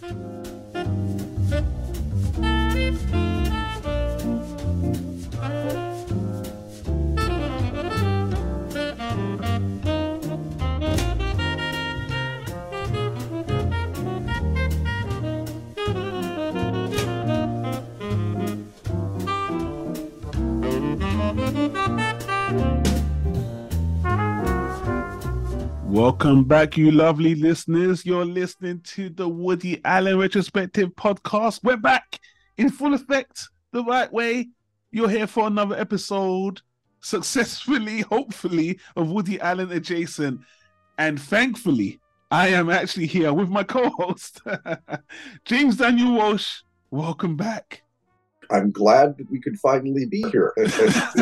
Welcome back, you lovely listeners. You're listening to the Woody Allen Retrospective Podcast. We're back in full effect, the right way. You're here for another episode, successfully, hopefully, of Woody Allen Adjacent. And thankfully, I am actually here with my co-host, James Daniel Walsh. Welcome back. I'm glad that we could finally be here. I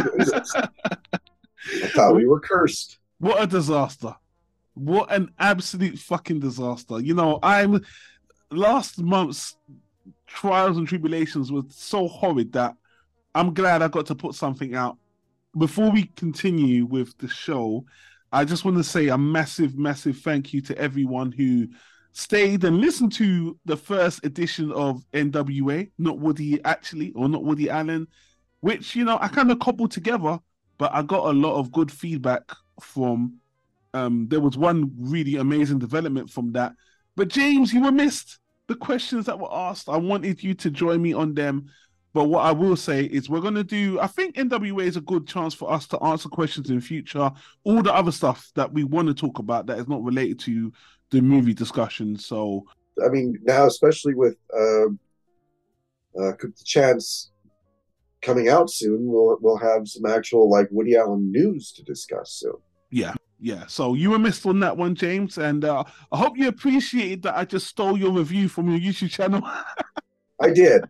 thought we were cursed. What a disaster. What an absolute fucking disaster. You know, last month's trials and tribulations was so horrid that I'm glad I got to put something out. Before we continue with the show, I just want to say a massive, massive thank you to everyone who stayed and listened to the first edition of NWA, not Woody Allen, which, you know, I kind of cobbled together, but I got a lot of good feedback from. There was one really amazing development from that. But James, you were missed. The questions that were asked, I wanted you to join me on them. But what I will say is we're going to do, I think NWA is a good chance for us to answer questions in future. All the other stuff that we want to talk about that is not related to the movie discussion. So, I mean, now, especially with the chance coming out soon, we'll have some actual like Woody Allen news to discuss soon. Yeah, so you were missed on that one, James, and I hope you appreciated that I just stole your review from your YouTube channel. I did.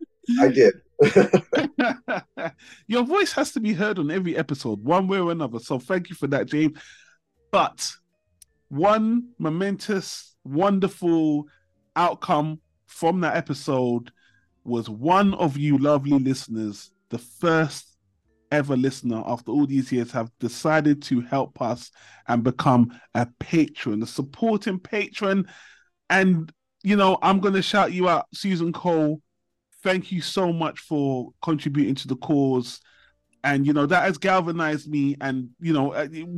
Your voice has to be heard on every episode, one way or another, so thank you for that, James. But one momentous, wonderful outcome from that episode was one of you lovely listeners, the first ever listener after all these years, have decided to help us and become a patron, a supporting patron. And, you know, I'm going to shout you out, Susan Cole. Thank you so much for contributing to the cause. And, you know, that has galvanized me. And, you know,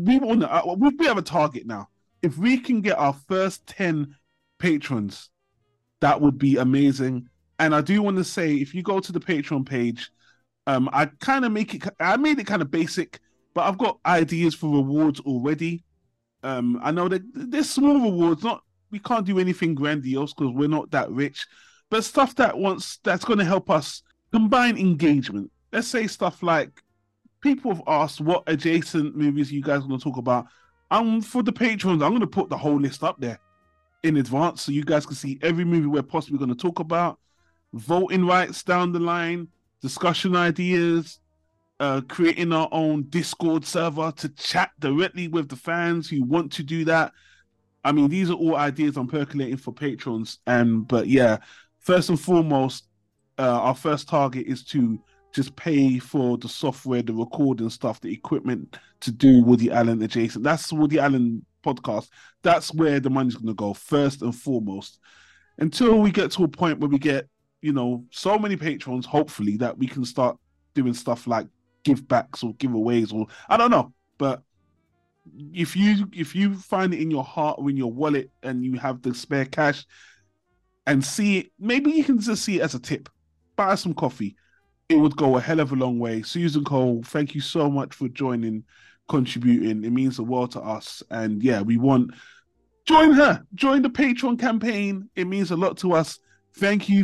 we have a target now. If we can get our first 10 patrons, that would be amazing. And I do want to say, if you go to the Patreon page, I made it kind of basic, but I've got ideas for rewards already. I know that there's small rewards, we can't do anything grandiose because we're not that rich, but stuff that's going to help us combine engagement. Let's say stuff like, people have asked what adjacent movies you guys want to talk about. For the patrons, I'm going to put the whole list up there in advance so you guys can see every movie we're possibly going to talk about. Voting rights down the line, discussion ideas, creating our own Discord server to chat directly with the fans who want to do that. I mean, these are all ideas I'm percolating for patrons. But yeah, first and foremost, our first target is to just pay for the software, the recording stuff, the equipment to do Woody Allen Adjacent. That's Woody Allen Podcast. That's where the money's going to go first and foremost. Until we get to a point where we get, you know, so many patrons, hopefully, that we can start doing stuff like give backs or giveaways, or I don't know. But if you find it in your heart or in your wallet and you have the spare cash and see it, maybe you can just see it as a tip. Buy some coffee. It would go a hell of a long way. Susan Cole, thank you so much for joining, contributing. It means the world to us. And yeah, join the Patreon campaign. It means a lot to us. Thank you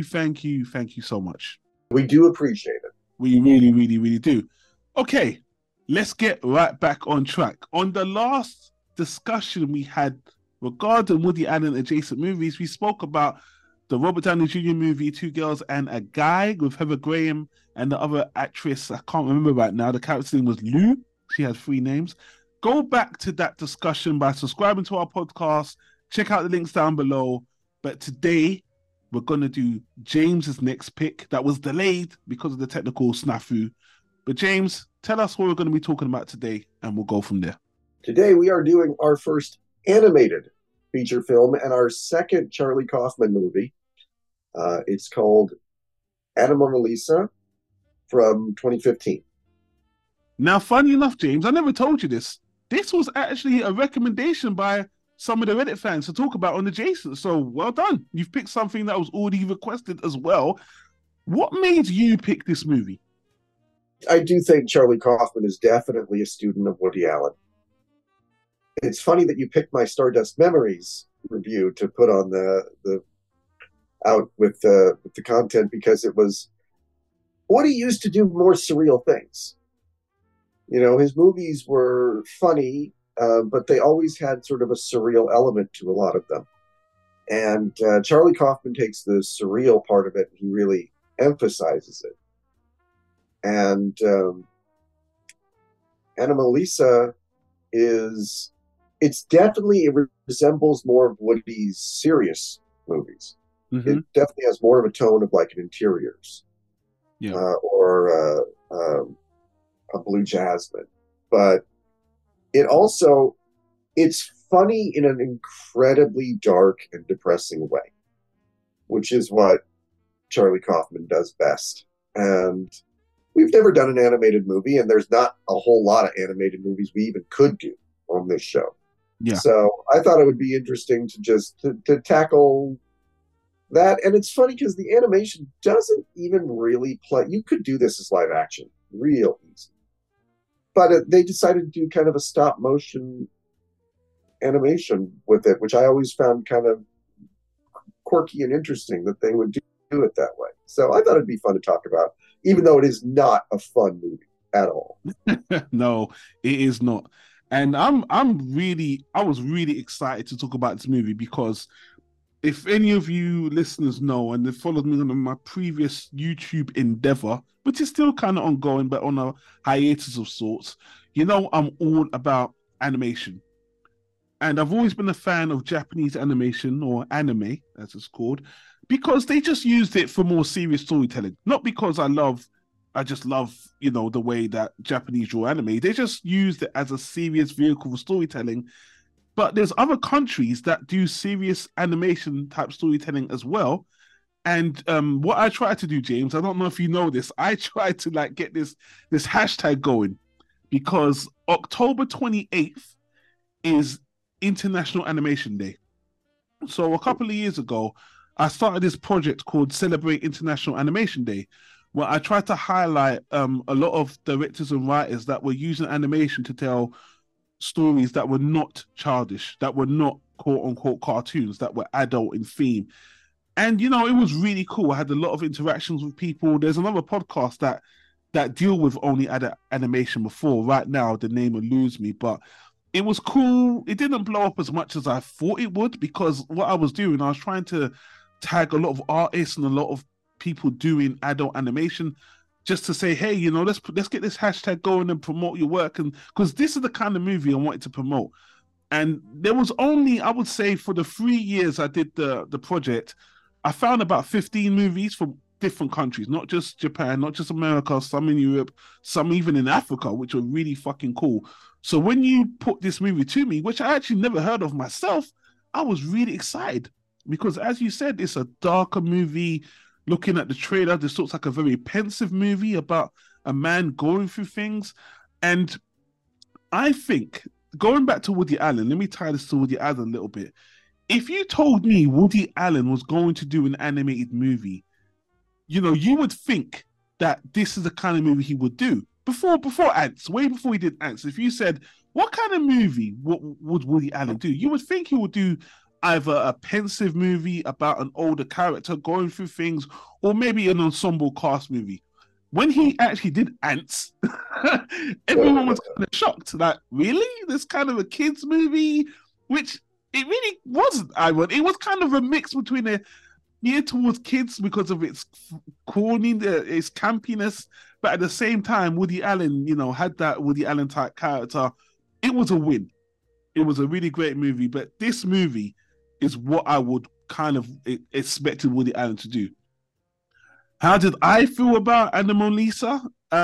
so much. We do appreciate it. We really, really, really do. Okay, let's get right back on track. On the last discussion we had regarding Woody Allen adjacent movies, we spoke about the Robert Downey Jr. movie, Two Girls and a Guy, with Heather Graham and the other actress, I can't remember right now. The character's name was Lou. She has 3 names. Go back to that discussion by subscribing to our podcast. Check out the links down below. But today, we're going to do James's next pick that was delayed because of the technical snafu. But James, tell us what we're going to be talking about today, and we'll go from there. Today, we are doing our first animated feature film and our second Charlie Kaufman movie. It's called Anna Mona Lisa from 2015. Now, funny enough, James, I never told you this. This was actually a recommendation by some of the Reddit fans to talk about on the Jason. So well done. You've picked something that was already requested as well. What made you pick this movie? I do think Charlie Kaufman is definitely a student of Woody Allen. It's funny that you picked my Stardust Memories review to put on the out with the content, because it was Woody used to do more surreal things. You know, his movies were funny, but they always had sort of a surreal element to a lot of them. And Charlie Kaufman takes the surreal part of it, and he really emphasizes it. And Anna Melissa is, it's definitely, it resembles more of Woody's serious movies. Mm-hmm. It definitely has more of a tone of like an Interiors, Yeah. or a Blue Jasmine. But it also, it's funny in an incredibly dark and depressing way, which is what Charlie Kaufman does best. And we've never done an animated movie, and there's not a whole lot of animated movies we even could do on this show. Yeah. So I thought it would be interesting to just to tackle that. And it's funny because the animation doesn't even really play. You could do this as live action real easy. But they decided to do kind of a stop motion animation with it, which I always found kind of quirky and interesting that they would do it that way. So I thought it'd be fun to talk about, even though it is not a fun movie at all. No, it is not. And I was really excited to talk about this movie because if any of you listeners know and they followed me on my previous YouTube endeavor, which is still kind of ongoing, but on a hiatus of sorts, you know, I'm all about animation. And I've always been a fan of Japanese animation, or anime, as it's called, because they just used it for more serious storytelling. Not because I just love, you know, the way that Japanese draw anime. They just used it as a serious vehicle for storytelling. But there's other countries that do serious animation type storytelling as well. And what I try to do, James, I don't know if you know this, I try to like get this hashtag going, because October 28th is International Animation Day. So a couple of years ago, I started this project called Celebrate International Animation Day, where I tried to highlight a lot of directors and writers that were using animation to tell stories that were not childish, that were not quote unquote cartoons, that were adult in theme. And you know, it was really cool. I had a lot of interactions with people. There's another podcast that deal with only animation before. Right now, the name eludes me, but it was cool. It didn't blow up as much as I thought it would, because what I was doing, I was trying to tag a lot of artists and a lot of people doing adult animation, just to say, hey, you know, let's get this hashtag going and promote your work, and because this is the kind of movie I wanted to promote. And there was only, I would say, for the 3 years I did the project, I found about 15 movies from different countries, not just Japan, not just America, some in Europe, some even in Africa, which were really fucking cool. So when you put this movie to me, which I actually never heard of myself, I was really excited, because as you said, it's a darker movie. Looking at the trailer, this looks like a very pensive movie about a man going through things. And I think, going back to Woody Allen, let me tie this to Woody Allen a little bit. If you told me Woody Allen was going to do an animated movie, you know, you would think that this is the kind of movie he would do. Before Ants, way before he did Ants, if you said, what kind of movie would Woody Allen do? You would think he would do either a pensive movie about an older character going through things, or maybe an ensemble cast movie. When he actually did Ants, everyone was kind of shocked. Like, really? This kind of a kids movie? Which it really wasn't, it was kind of a mix between a geared towards kids because of its corny, its campiness, but at the same time, Woody Allen, you know, had that Woody Allen type character. It was a win. It was a really great movie, but this movie is what I would kind of expected Woody Allen to do. How did I feel about Anna Mona Lisa?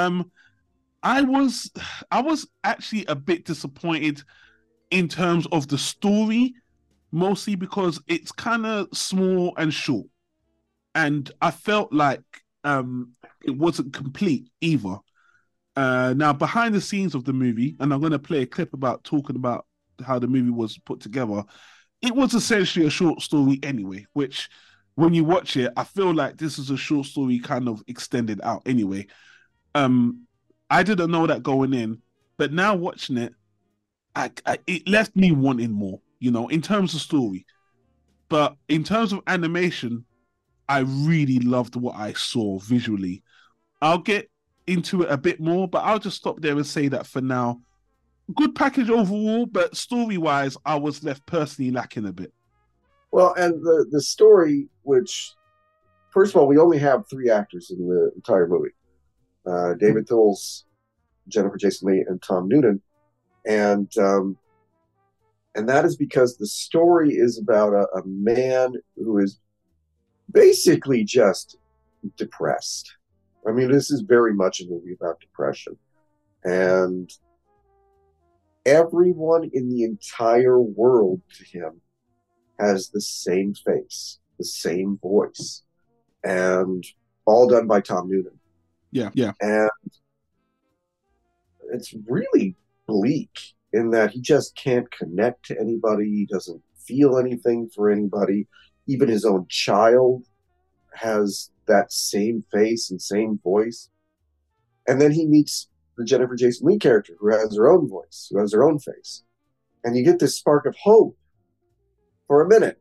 I was actually a bit disappointed in terms of the story, mostly because it's kind of small and short. and I felt like it wasn't complete either. Now, behind the scenes of the movie, and I'm going to play a clip about talking about how the movie was put together. It was essentially a short story anyway, which when you watch it, I feel like this is a short story kind of extended out anyway. Um, I didn't know that going in, but now watching it, it left me wanting more, in terms of story. But in terms of animation, I really loved what I saw visually. I'll get into it a bit more, but I'll just stop there and say that for now, good package overall, but story wise, I was left personally lacking a bit. Well, and the story, which first of all, we only have three actors in the entire movie: David Thewlis, Jennifer Jason Leigh, and Tom Noonan, and that is because the story is about a man who is basically just depressed. I mean, this is very much a movie about depression, and everyone in the entire world to him has the same face, the same voice, and all done by Tom Noonan. Yeah, yeah. And it's really bleak in that he just can't connect to anybody. He doesn't feel anything for anybody. Even his own child has that same face and same voice. And then he meets the Jennifer Jason Leigh character who has her own voice, who has her own face. And you get this spark of hope for a minute.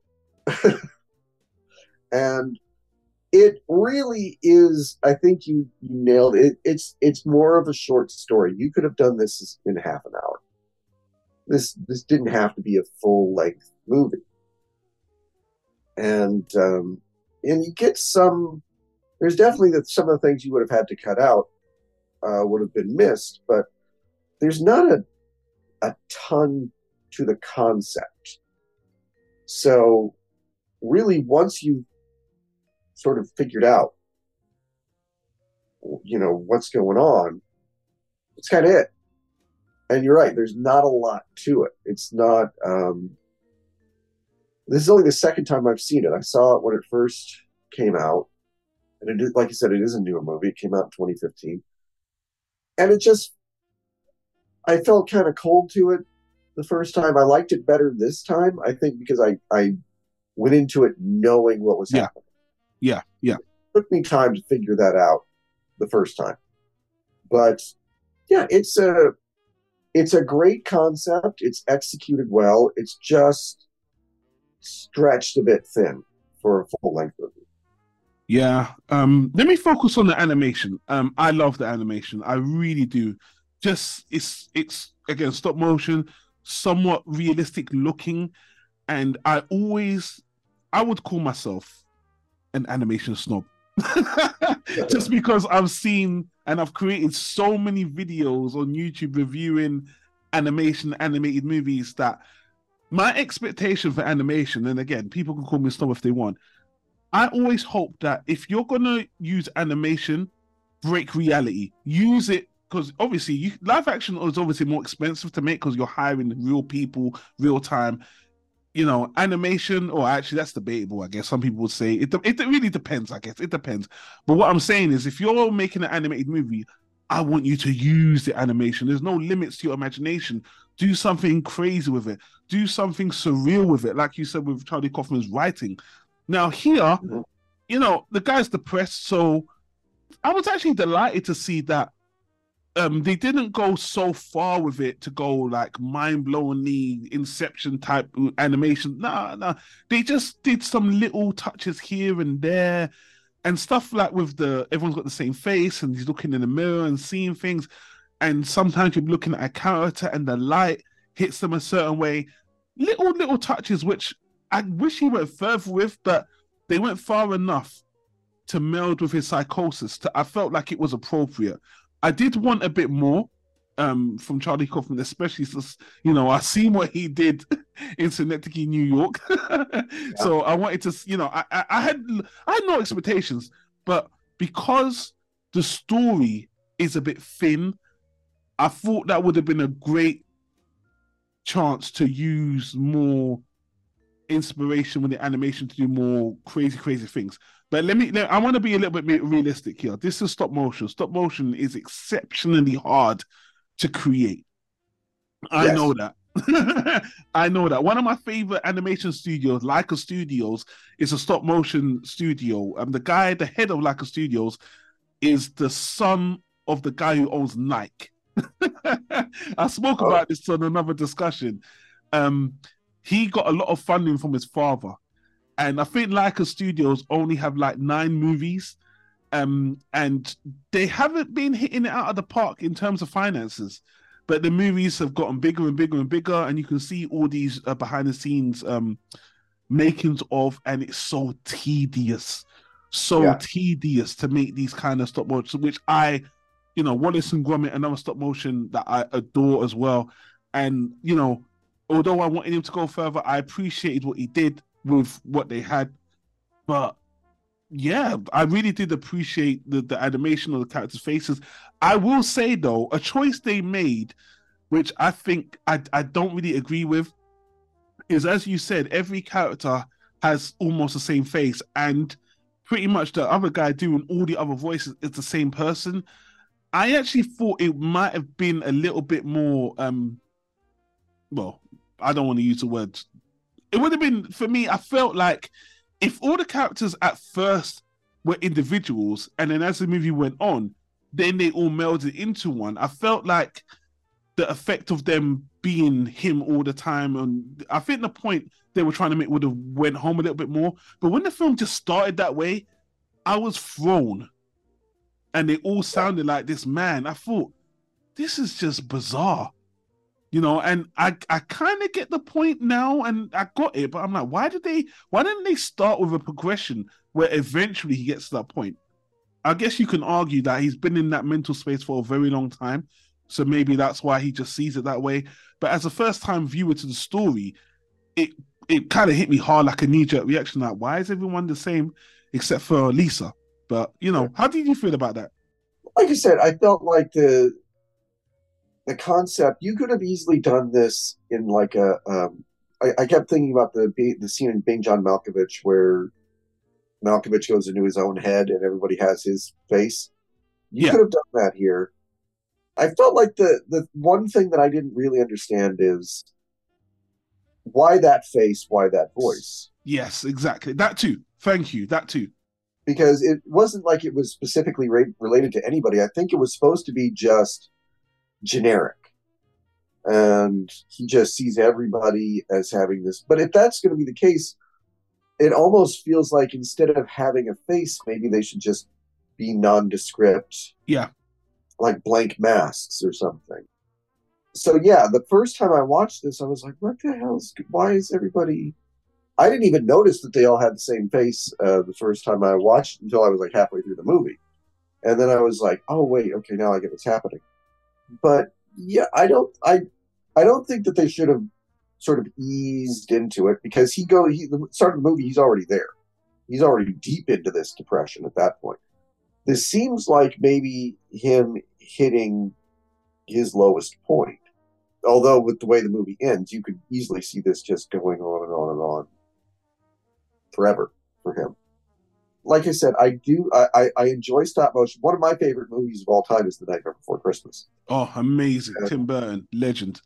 And it really is, I think you nailed it. It's more of a short story. You could have done this in half an hour. This didn't have to be a full length movie. And you get some, there's definitely some of the things you would have had to cut out would have been missed, but there's not a ton to the concept. So really, once you sort of figured out, what's going on, it's kind of it. And you're right, there's not a lot to it. It's not, this is only the second time I've seen it. I saw it when it first came out. And it is, like you said, it is a newer movie. It came out in 2015. And I felt kind of cold to it the first time. I liked it better this time, I think, because I went into it knowing what was happening. Yeah. It took me time to figure that out the first time. But yeah, it's a great concept. It's executed well. It's just stretched a bit thin for a full-length movie. Yeah. Let me focus on the animation. I love the animation. I really do. Just it's again stop motion, somewhat realistic looking, and I would call myself an animation snob. Just because I've seen and I've created so many videos on YouTube reviewing animated movies, that my expectation for animation, and again, people can call me a snob if they want, I always hope that if you're gonna use animation, break reality, use it, because obviously live action is obviously more expensive to make because you're hiring real people, real time. Animation, or actually that's debatable, I guess. Some people would say it really depends, I guess. It depends. But what I'm saying is, if you're making an animated movie, I want you to use the animation. There's no limits to your imagination. Do something crazy with it. Do something surreal with it, like you said with Charlie Kaufman's writing. Now here, the guy's depressed, so I was actually delighted to see that they didn't go so far with it to go like mind-blowingly Inception type animation. Nah. They just did some little touches here and there, and stuff like with everyone's got the same face and he's looking in the mirror and seeing things, and sometimes you're looking at a character and the light hits them a certain way. Little touches which I wish he went further with, but they went far enough to meld with his psychosis. I felt like it was appropriate. I did want a bit more from Charlie Kaufman, especially since, I seen what he did in Synecdoche, New York. So I wanted to, I had no expectations, but because the story is a bit thin, I thought that would have been a great chance to use more inspiration with the animation to do more crazy things. But I want to be a little bit realistic here. This is stop motion. Stop motion is exceptionally hard to create. I Yes. know that. I know that. One of my favorite animation studios, Leica Studios, is a stop motion studio. The guy, the head of Leica Studios, is the son of the guy who owns Nike. I spoke Oh, about this on another discussion. He got a lot of funding from his father, and I think Leica Studios only have like 9 movies, and they haven't been hitting it out of the park in terms of finances. But the movies have gotten bigger and bigger and bigger, and you can see all these behind the scenes makings of, and it's so yeah. tedious to make these kind of stop motion, which Wallace and Gromit, another stop motion that I adore as well. And although I wanted him to go further, I appreciated what he did with what they had. But yeah, I really did appreciate the animation of the characters' faces. I will say though, a choice they made, which I think I don't really agree with, is, as you said, every character has almost the same face, and pretty much the other guy doing all the other voices is the same person. I actually thought it might have been a little bit more well, I don't want to use the word. It would have been, for me, I felt like if all the characters at first were individuals, and then as the movie went on, then they all melded into one. I felt like the effect of them being him all the time, and I think the point they were trying to make would have went home a little bit more. But when the film just started that way, I was thrown, and they all sounded like this man. I thought, this is just bizarre. And I kind of get the point now, and I got it, but I'm like, why didn't they start with a progression where eventually he gets to that point? I guess you can argue that he's been in that mental space for a very long time, so maybe that's why he just sees it that way. But as a first time viewer to the story, it it kind of hit me hard like a knee jerk reaction. Like, why is everyone the same except for Lisa? But Yeah. how did you feel about that? Like I said, I felt like the concept, you could have easily done this in like I kept thinking about the scene in Being John Malkovich where Malkovich goes into his own head and everybody has his face. You Yeah. could have done that here. I felt like the one thing that I didn't really understand is why that face, why that voice? Yes, exactly. That too. Thank you. That too. Because it wasn't like it was specifically related to anybody. I think it was supposed to be just generic. And he just sees everybody as having this. But if that's going to be the case, it almost feels like instead of having a face, maybe they should just be nondescript, Yeah. like blank masks or something. So yeah, the first time I watched this, I was like, "What the hell? Why is everybody?" I didn't even notice that they all had the same face the first time I watched until I was like halfway through the movie, and then I was like, "Oh wait, okay, now I get what's happening." But yeah, I don't think that they should have sort of eased into it because the start of the movie, he's already there. He's already deep into this depression at that point. This seems like maybe him hitting his lowest point. Although with the way the movie ends, you could easily see this just going on and on and on forever for him. Like I said, I enjoy stop motion. One of my favorite movies of all time is The Nightmare Before Christmas. Oh, amazing. And Tim Burton, legend.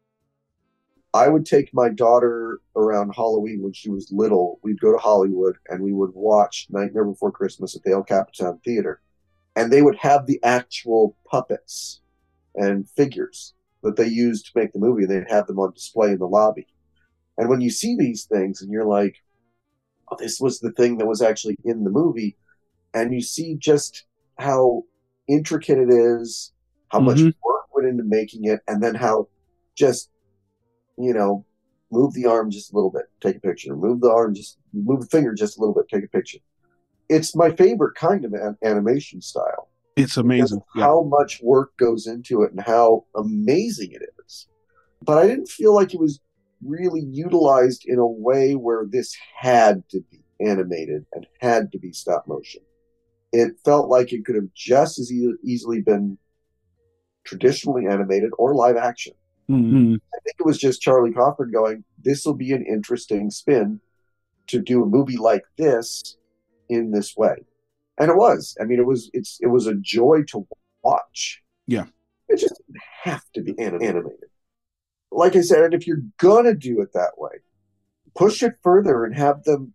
I would take my daughter around Halloween when she was little. We'd go to Hollywood and we would watch Nightmare Before Christmas at the El Capitan Theater. And they would have the actual puppets and figures that they used to make the movie. And they'd have them on display in the lobby. And when you see these things and you're like, oh, this was the thing that was actually in the movie, and you see just how intricate it is, how much Mm-hmm. work went into making it, and then how just you know, move the arm just a little bit, take a picture. Move the finger just a little bit, take a picture. It's my favorite kind of animation style It's because amazing. of Yeah. how much work goes into it and how amazing it is. But I didn't feel like it was really utilized in a way where this had to be animated and had to be stop motion. It felt like it could have just as easily been traditionally animated or live action. Mm-hmm. I think it was just Charlie Kaufman going, "This will be an interesting spin to do a movie like this in this way," and it was. I mean, it was a joy to watch. Yeah. It just didn't have to be animated. Like I said, and if you're gonna do it that way, push it further and have them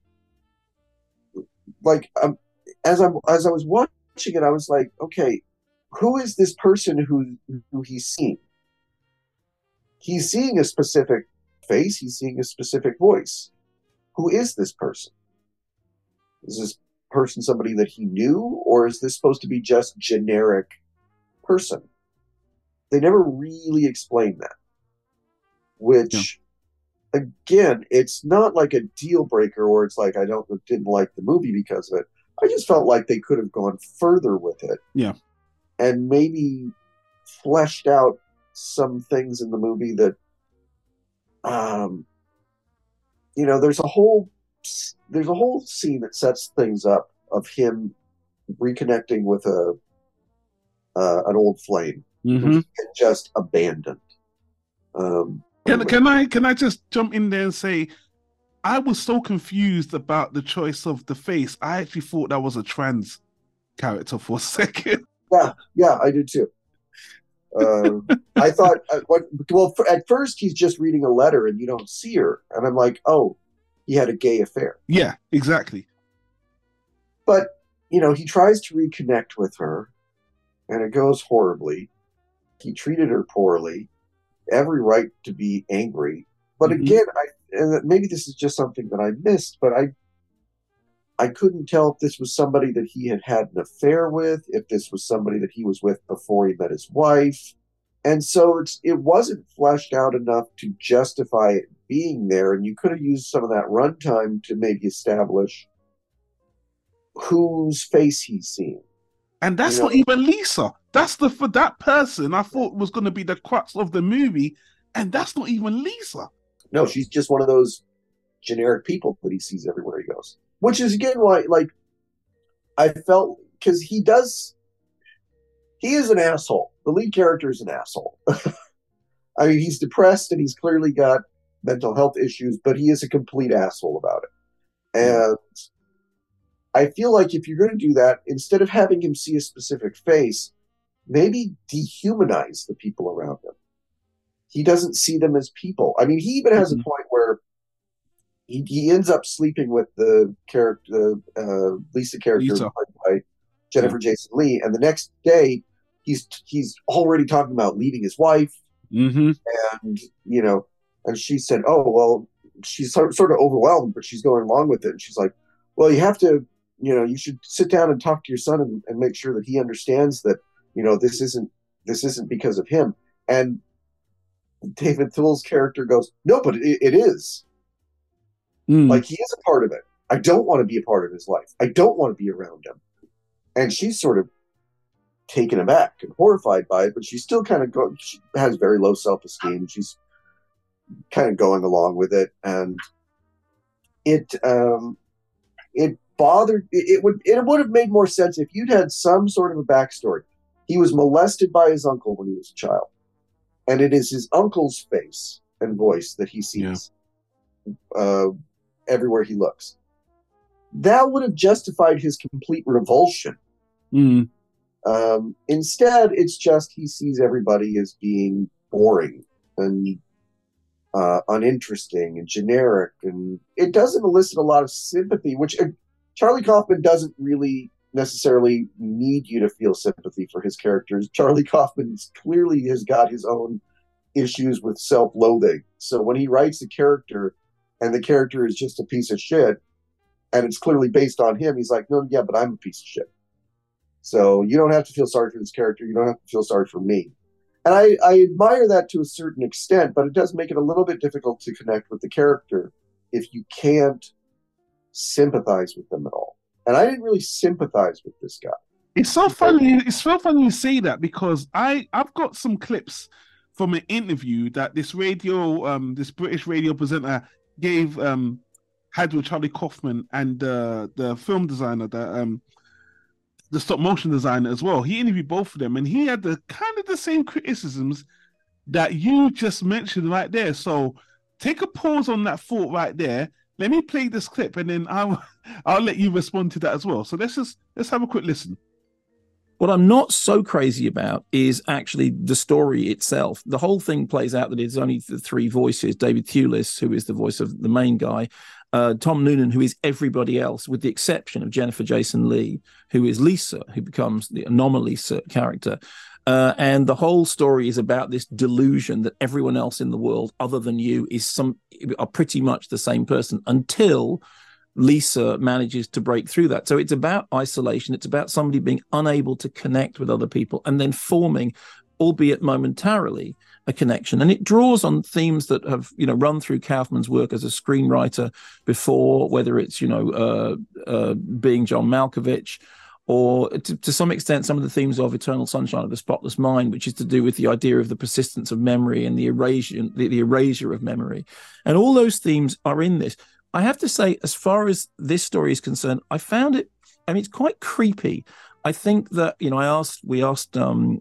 like as I was watching it, I was like, okay, who is this person who he's seeing? He's seeing a specific face, he's seeing a specific voice. Who is this person? Is this person somebody that he knew, or is this supposed to be just generic person? They never really explained that. Which again, it's not like a deal breaker or it's like I didn't like the movie because of it. I just felt like they could have gone further with it. Yeah. And maybe fleshed out some things in the movie that there's a whole scene that sets things up of him reconnecting with an old flame who he had just abandoned. Can I just jump in there and say I was so confused about the choice of the face. I actually thought that was a trans character for a second. Yeah, I did too. I thought, at first he's just reading a letter and you don't see her, and I'm like, oh, he had a gay affair. Yeah, exactly. But he tries to reconnect with her, and it goes horribly. He treated her poorly. Every right to be angry. But again, and maybe this is just something that I missed, but I couldn't tell if this was somebody that he had had an affair with, if this was somebody that he was with before he met his wife. And so it wasn't fleshed out enough to justify it being there. And you could have used some of that runtime to maybe establish whose face he's seeing. And that's not even Lisa. That's for that person I thought was going to be the crux of the movie. And that's not even Lisa. No, she's just one of those generic people that he sees everywhere he goes. Which is, again, why, I felt, because he is an asshole. The lead character is an asshole. I mean, he's depressed and he's clearly got mental health issues, but he is a complete asshole about it. And I feel like if you're going to do that, instead of having him see a specific face, maybe dehumanize the people around him. He doesn't see them as people. I mean, he even has a point where he ends up sleeping with the character, Lisa character, played by Jennifer Jason Leigh, and the next day he's already talking about leaving his wife, and and she said, "Oh well," she's sort of overwhelmed, but she's going along with it, and she's like, "Well, you have to, you should sit down and talk to your son and make sure that he understands that, this isn't because of him." And David Thull's character goes, "No, but it is. Like, he is a part of it. I don't want to be a part of his life. I don't want to be around him." And she's sort of taken aback and horrified by it, but she's still kind of she has very low self-esteem. She's kind of going along with it, and it bothered. It would have made more sense if you'd had some sort of a backstory. He was molested by his uncle when he was a child, and it is his uncle's face and voice that he sees everywhere he looks. That would have justified his complete revulsion. Instead, it's just he sees everybody as being boring and uninteresting and generic, and it doesn't elicit a lot of sympathy, which Charlie Kaufman doesn't really necessarily need you to feel sympathy for his characters. Charlie Kaufman clearly has got his own issues with self-loathing. So when he writes a character and the character is just a piece of shit, and it's clearly based on him, he's like, "No, yeah, but I'm a piece of shit. So you don't have to feel sorry for this character. You don't have to feel sorry for me." And I admire that to a certain extent, but it does make it a little bit difficult to connect with the character if you can't sympathize with them at all. And I didn't really sympathize with this guy. It's so funny. It's so funny you say that, because I've got some clips from an interview that this British radio presenter had with Charlie Kaufman and the film designer, the stop motion designer as well. He interviewed both of them, and he had the kind of the same criticisms that you just mentioned right there. So take a pause on that thought right there. Let me play this clip, and then I'll let you respond to that as well. So let's have a quick listen. What I'm not so crazy about is actually the story itself. The whole thing plays out that it's only the three voices: David Thewlis, who is the voice of the main guy, Tom Noonan, who is everybody else, with the exception of Jennifer Jason Leigh, who is Lisa, who becomes the anomalisa character. And the whole story is about this delusion that everyone else in the world, other than you, are pretty much the same person, until Lisa manages to break through that. So it's about isolation. It's about somebody being unable to connect with other people and then forming, albeit momentarily, a connection. And it draws on themes that have, run through Kaufman's work as a screenwriter before, whether it's, being John Malkovich, or to some extent, some of the themes of Eternal Sunshine of the Spotless Mind, which is to do with the idea of the persistence of memory and the erasure of memory. And all those themes are in this. I have to say, as far as this story is concerned, I found it, it's quite creepy. I think that, we asked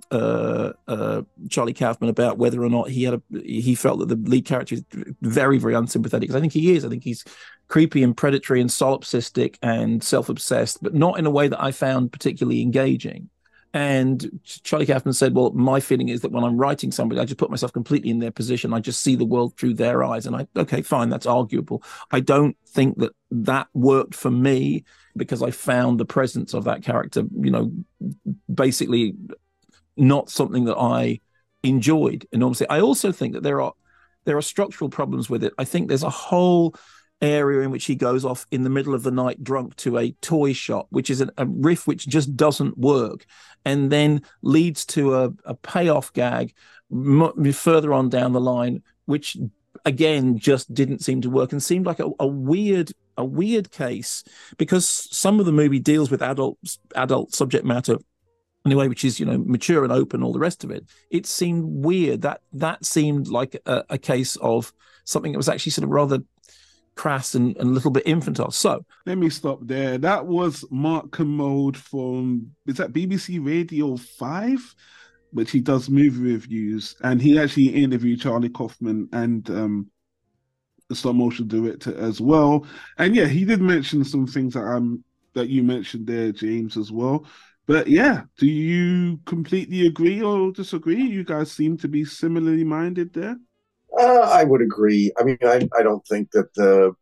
Charlie Kaufman about whether or not he felt that the lead character is very, very unsympathetic. Because I think he is. I think he's creepy and predatory and solipsistic and self-obsessed, but not in a way that I found particularly engaging. And Charlie Kaufman said, well, my feeling is that when I'm writing somebody, I just put myself completely in their position. I just see the world through their eyes. And okay, fine, that's arguable. I don't think that worked for me, because I found the presence of that character, basically not something that I enjoyed enormously. I also think that there are structural problems with it. I think there's a whole area in which he goes off in the middle of the night drunk to a toy shop, which is a riff which just doesn't work, and then leads to a payoff gag further on down the line, which again just didn't seem to work and seemed like a weird case, because some of the movie deals with adult subject matter in a way which is mature and open, all the rest of it. It seemed weird. That seemed like a case of something that was actually sort of rather crass and a little bit infantile. So let me stop there. That was Mark Kermode from, is that BBC Radio 5, which he does movie reviews, and he actually interviewed Charlie Kaufman and the stop motion director as well. And yeah, he did mention some things that you mentioned there, James, as well. But yeah, do you completely agree or disagree? You guys seem to be similarly minded there. I would agree. I mean, I don't think that the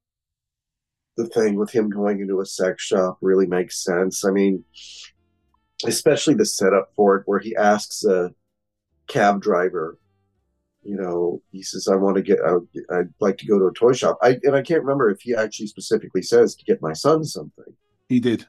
thing with him going into a sex shop really makes sense. I mean, especially the setup for it, where he asks a cab driver, he says, I'd like to go to a toy shop. I can't remember if he actually specifically says to get my son something. He did.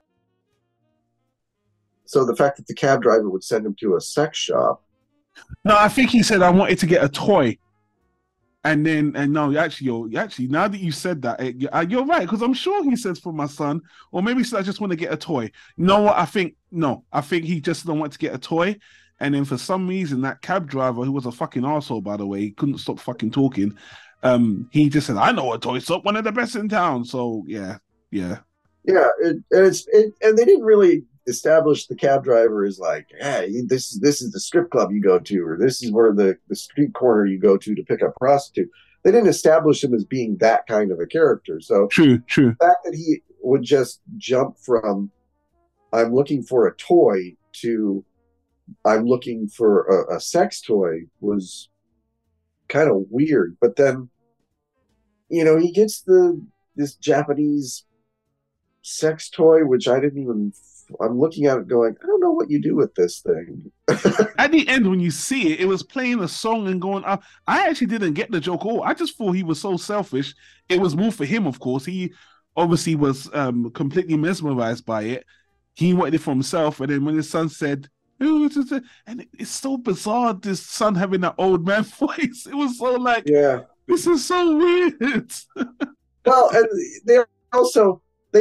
So the fact that the cab driver would send him to a sex shop. No, I think he said, I wanted to get a toy. And no, actually, now that you said that, you're right, because I'm sure he says for my son, or maybe he said, I just want to get a toy. You know what? I think he just don't want to get a toy. And then for some reason, that cab driver, who was a fucking arsehole, by the way, he couldn't stop fucking talking. He just said, I know a toy shop, one of the best in town. So yeah. Yeah, and they didn't really establish the cab driver is like, hey, this is the strip club you go to, or this is where the street corner you go to pick up prostitute. They didn't establish him as being that kind of a character. So true. The fact that he would just jump from I'm looking for a toy to I'm looking for a sex toy was kind of weird. But then, he gets this Japanese sex toy, which I'm looking at it going, I don't know what you do with this thing. At the end, when you see it, it was playing a song and going up. I actually didn't get the joke. I just thought he was so selfish. It was more for him, of course. He obviously was completely mesmerized by it. He wanted it for himself. And then when his son said, and it's so bizarre, this son having that old man voice. It was so like, yeah, this is so weird. Well, and they also,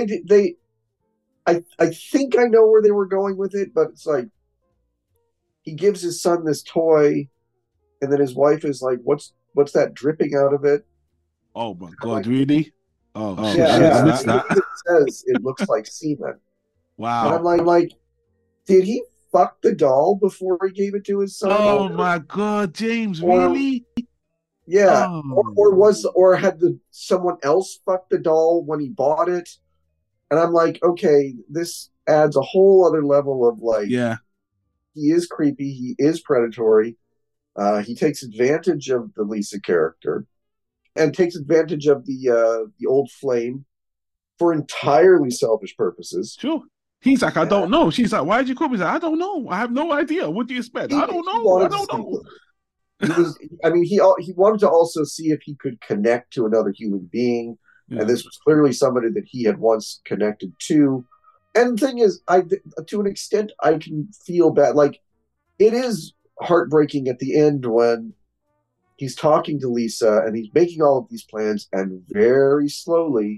I think I know where they were going with it, but it's like he gives his son this toy, and then his wife is like, "What's that dripping out of it?" Oh my God, really? Oh yeah. I missed that. It says it looks like semen. Wow. And I'm like, did he fucked the doll before he gave it to his son? Oh my God, James, Or- really? Yeah. Oh. Or had someone else fucked the doll when he bought it? And I'm like, okay, this adds a whole other level of like, Yeah, he is creepy, he is predatory, he takes advantage of the Lisa character, and takes advantage of the old flame for entirely selfish purposes. sure. He's like, I Yeah. don't know. She's like, why did you call me? He's like, I don't know. I have no idea. What do you expect? I don't He know. I wanted to don't sleep know. with her. He was, I mean, he wanted to also see if he could connect to another human being, Yeah. and this was clearly somebody that he had once connected to. And the thing is, to an extent, I can feel bad. Like, it is heartbreaking at the end when he's talking to Lisa and he's making all of these plans, and very slowly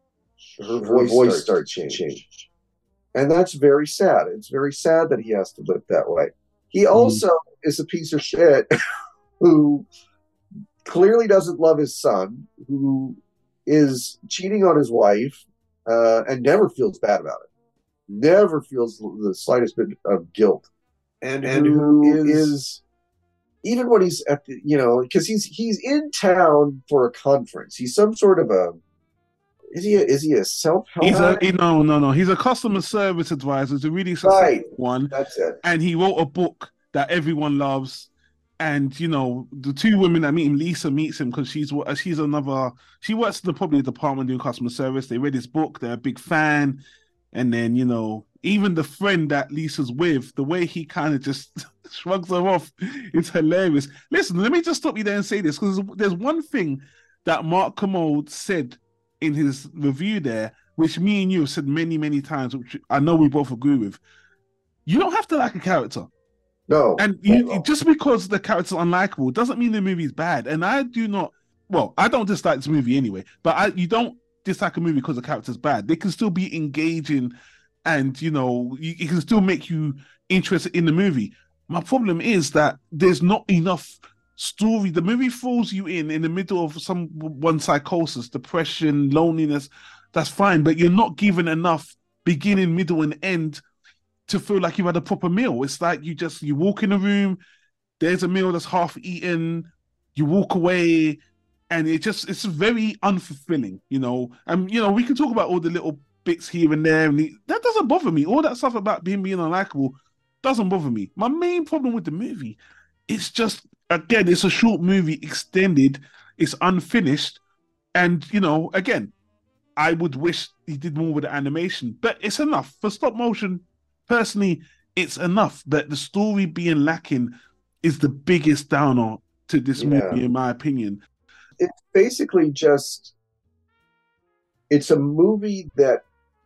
her voice starts to change. And that's very sad. It's very sad that he has to live that way. He also is a piece of shit who clearly doesn't love his son, who is cheating on his wife, and never feels bad about it. Never feels the slightest bit of guilt. And who is even when he's at the, because he's in town for a conference. He's some sort of a is he a self-help guy? No. He's a customer service advisor. He's a really successful one. That's it. And he wrote a book that everyone loves. And the two women that meet him, Lisa meets him because she works in the public department doing customer service. They read his book, they're a big fan. And then, even the friend that Lisa's with, the way he kind of just shrugs her off, it's hilarious. Listen, let me just stop you there and say this, because there's one thing that Mark Kermode said in his review there, which me and you have said many, many times, which I know we both agree with. You don't have to like a character. No. And just because the character's unlikable doesn't mean the movie's bad. And I don't dislike this movie anyway, but you don't dislike a movie because the character's bad. They can still be engaging, and it can still make you interested in the movie. My problem is that there's not enough story. The movie throws you in the middle of one psychosis, depression, loneliness. That's fine, but you're not given enough beginning, middle, and end to feel like you've had a proper meal. It's like you walk in a room, there's a meal that's half eaten, you walk away, and it's very unfulfilling, And we can talk about all the little bits here and there, and that doesn't bother me. All that stuff about being unlikable doesn't bother me. My main problem with the movie is just, again, it's a short movie, extended, it's unfinished, and again, I would wish he did more with the animation, but it's enough for stop motion. Personally, it's enough. But the story being lacking is the biggest downer to this movie, in my opinion. It's basically it's a movie that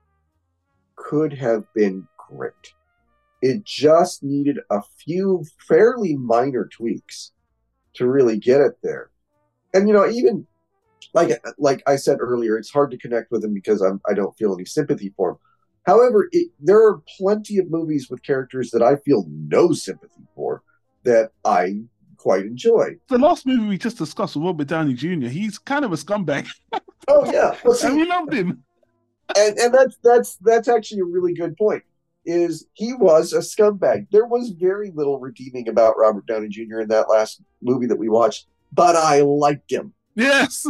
could have been great. It just needed a few fairly minor tweaks to really get it there. And even like I said earlier, it's hard to connect with him because I don't feel any sympathy for him. However, there are plenty of movies with characters that I feel no sympathy for that I quite enjoy. The last movie we just discussed with Robert Downey Jr., he's kind of a scumbag. Oh yeah, well, see, and we loved him. And that's actually a really good point. Is he was a scumbag. There was very little redeeming about Robert Downey Jr. in that last movie that we watched, but I liked him. Yes.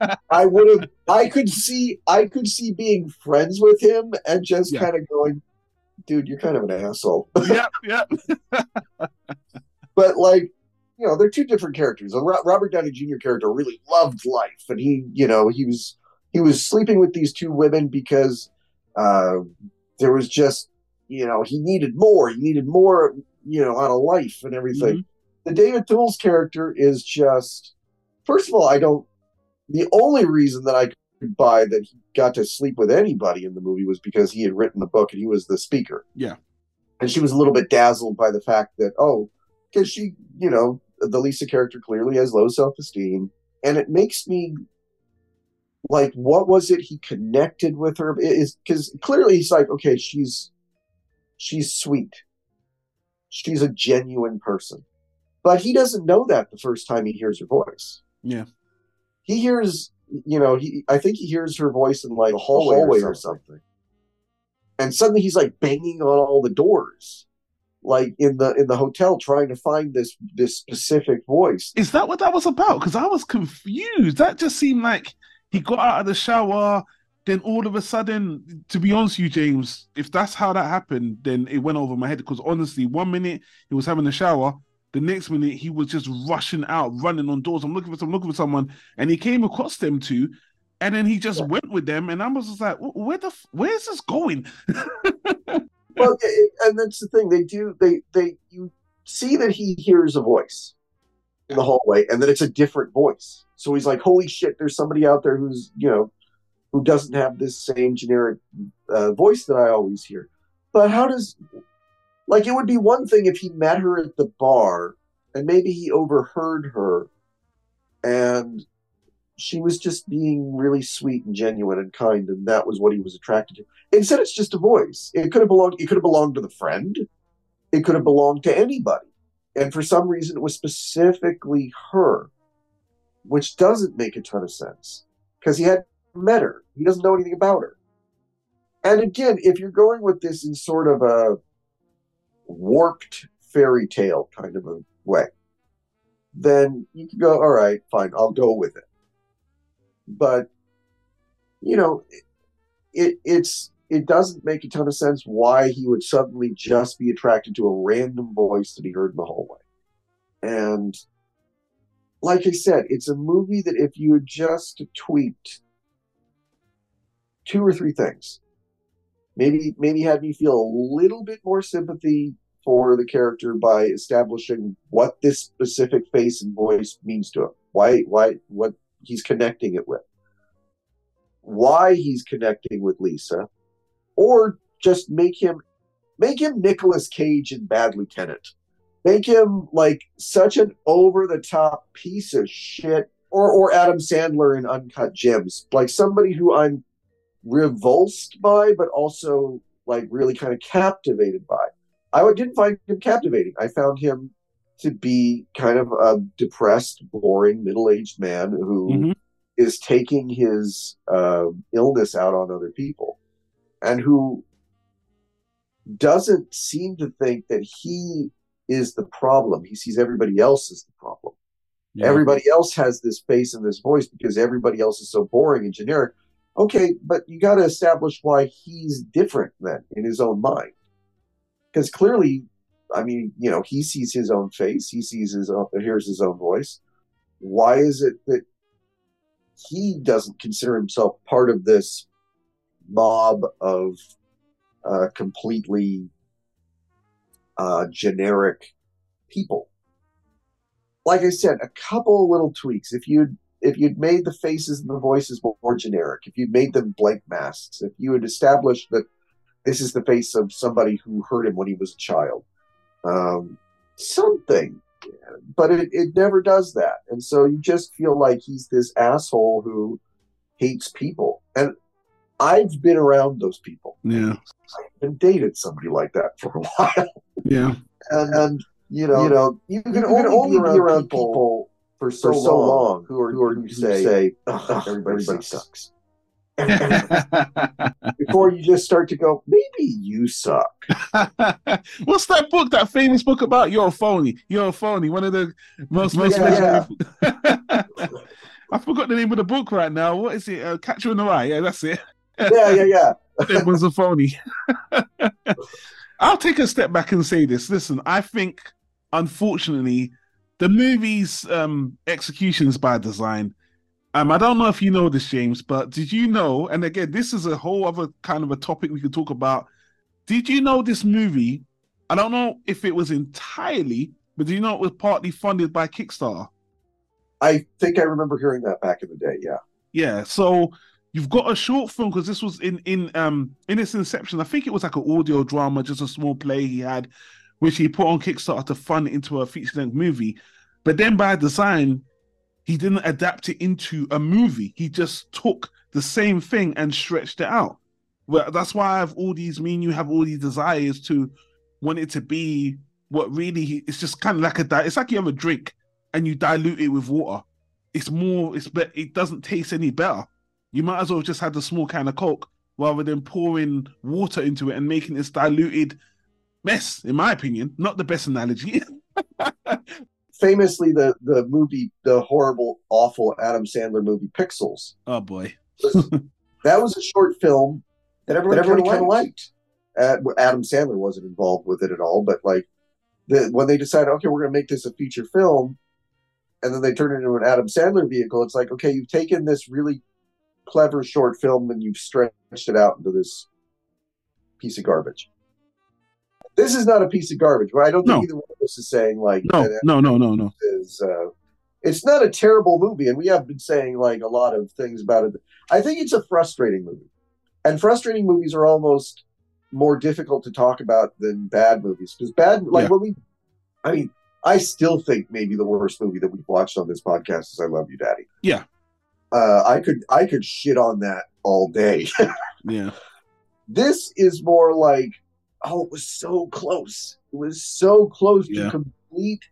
I could see being friends with him and just kind of going, dude, you're kind of an asshole. Yep. But they're two different characters. The Robert Downey Jr. character really loved life, and he was sleeping with these two women because there was just he needed more. He needed more, out of life and everything. Mm-hmm. The David Tools character is just, first of all, the only reason that I could buy that he got to sleep with anybody in the movie was because he had written the book and he was the speaker. Yeah. And she was a little bit dazzled by the fact that, because she, the Lisa character clearly has low self-esteem. And it makes me like, what was it he connected with her? Is because clearly he's like, okay, she's sweet. She's a genuine person. But he doesn't know that the first time he hears her voice. Yeah. He hears, I think he hears her voice in like a hallway or something. And suddenly he's like banging on all the doors. like in the hotel trying to find this specific voice. Is that what that was about? Because I was confused. That just seemed like he got out of the shower, then all of a sudden, to be honest with you, James, if that's how that happened, then it went over my head. Because honestly, 1 minute he was having a shower, the next minute he was just rushing out, running on doors. I'm looking for someone, and he came across them two, and then he just went with them, and I was just like, where's this going? Well, and that's the thing. You see that he hears a voice in the hallway, and then it's a different voice. So he's like, "Holy shit! There's somebody out there who's who doesn't have this same generic voice that I always hear." But how does like it would be one thing if he met her at the bar and maybe he overheard her and she was just being really sweet and genuine and kind, and that was what he was attracted to. Instead, it's just a voice. It could have belonged to the friend. It could have belonged to anybody. And for some reason, it was specifically her, which doesn't make a ton of sense because he hadn't met her. He doesn't know anything about her. And again, if you're going with this in sort of a warped fairy tale kind of a way, then you can go, all right, fine, I'll go with it. But it doesn't make a ton of sense why he would suddenly just be attracted to a random voice that he heard in the hallway. And like I said, it's a movie that if you had just tweaked 2 or 3 things, maybe had me feel a little bit more sympathy for the character by establishing what this specific face and voice means to him. What he's connecting it with, why he's connecting with Lisa, or just make him Nicolas Cage in Bad Lieutenant. Make him like such an over the top piece of shit, or Adam Sandler in Uncut Gems, like somebody who I'm revulsed by, but also like really kind of captivated by. I didn't find him captivating. I found him to be kind of a depressed, boring, middle-aged man who is taking his illness out on other people, and who doesn't seem to think that he is the problem. He sees everybody else as the problem. Yeah. Everybody else has this face and this voice because everybody else is so boring and generic. Okay, but you got to establish why he's different then in his own mind. Because clearly, I mean, he sees his own face. He hears his own voice. Why is it that he doesn't consider himself part of this mob of completely generic people? Like I said, a couple little tweaks. If you'd made the faces and the voices more generic, if you'd made them blank masks, if you had established that this is the face of somebody who hurt him when he was a child, something. But it never does that. And so you just feel like he's this asshole who hates people. And I've been around those people. Yeah. I've dated somebody like that for a while. Yeah. And you can only be around people for so long who say everybody sucks. Before you just start to go, maybe you suck. What's that book, that famous book about you're a phony? You're a phony. One of the most legendary. I forgot the name of the book right now. What is it? Catcher in the Rye. Yeah, that's it. Yeah. Everyone's a phony. I'll take a step back and say this. Listen, I think, unfortunately, the movie's execution is by design. I don't know if you know this, James, but did you know, and again, this is a whole other kind of a topic we could talk about. Did you know this movie, I don't know if it was entirely, but do you know it was partly funded by Kickstarter? I think I remember hearing that back in the day, yeah. Yeah, so you've got a short film, because this was in its inception, I think it was like an audio drama, just a small play he had, which he put on Kickstarter to fund into a feature-length movie. But then by design, he didn't adapt it into a movie. He just took the same thing and stretched it out. Well, that's why I have all these, me and you have all these desires to want it to be what really, it's just kind of like it's like you have a drink and you dilute it with water. It doesn't taste any better. You might as well have just had a small can of Coke rather than pouring water into it and making this diluted mess, in my opinion. Not the best analogy. Famously, the movie, the horrible, awful Adam Sandler movie Pixels. Oh boy. That was a short film that everybody kind of liked. Adam Sandler wasn't involved with it at all, but like when they decided, okay, we're going to make this a feature film, and then they turn it into an Adam Sandler vehicle, it's like, okay, you've taken this really clever short film and you've stretched it out into this piece of garbage. This is not a piece of garbage, but I don't think either one of us is saying like no. It's not a terrible movie, and we have been saying like a lot of things about it. I think it's a frustrating movie, and frustrating movies are almost more difficult to talk about than bad movies, because I still think maybe the worst movie that we've watched on this podcast is I Love You, Daddy. Yeah. I could shit on that all day. Yeah. This is more like, oh, it was so close. It was so close to complete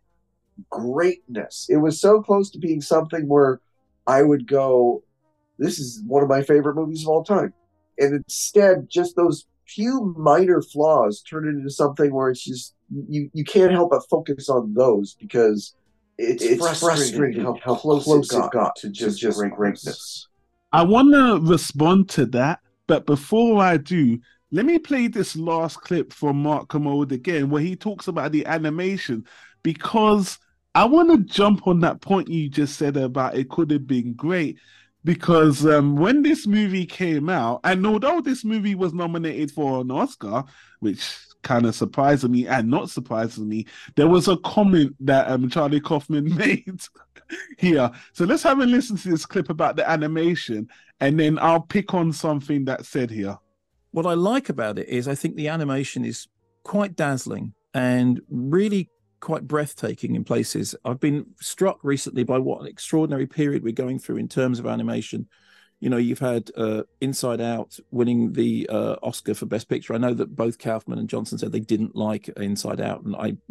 greatness. It was so close to being something where I would go, this is one of my favorite movies of all time. And instead, just those few minor flaws turn it into something where it's just, you can't help but focus on those, because it's frustrating how close it got to just greatness. I want to respond to that, but before I do, let me play this last clip from Mark Kermode again, where he talks about the animation, because I want to jump on that point you just said about it could have been great. Because when this movie came out, and although this movie was nominated for an Oscar, which kind of surprised me and not surprising me, there was a comment that Charlie Kaufman made here. So let's have a listen to this clip about the animation, and then I'll pick on something that's said here. What I like about it is I think the animation is quite dazzling and really quite breathtaking in places. I've been struck recently by what an extraordinary period we're going through in terms of animation. You know, you've had Inside Out winning the Oscar for Best Picture. I know that both Kaufman and Johnson said they didn't like Inside Out, and I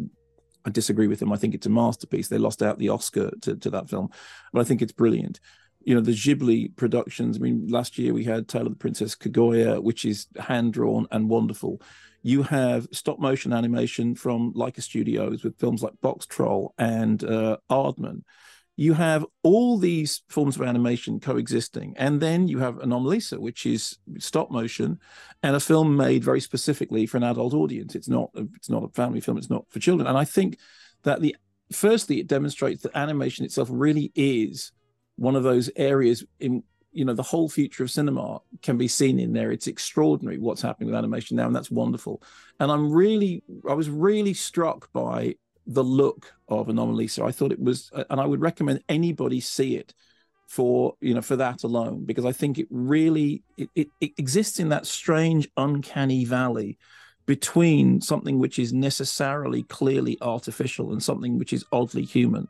disagree with them. I think it's a masterpiece. They lost out the Oscar to that film, but I think it's brilliant. You know, the Ghibli productions. I mean, last year we had Tale of the Princess Kaguya, which is hand-drawn and wonderful. You have stop-motion animation from Leica Studios with films like Boxtroll and Aardman. You have all these forms of animation coexisting. And then you have Anomalisa, which is stop-motion and a film made very specifically for an adult audience. It's not a family film. It's not for children. And I think that firstly, it demonstrates that animation itself really is one of those areas in, you know, the whole future of cinema can be seen in there. It's extraordinary what's happening with animation now, and that's wonderful. And I was really struck by the look of Anomalisa. I thought it was, and I would recommend anybody see it for that alone, because I think it really, it exists in that strange, uncanny valley between something which is necessarily clearly artificial and something which is oddly human.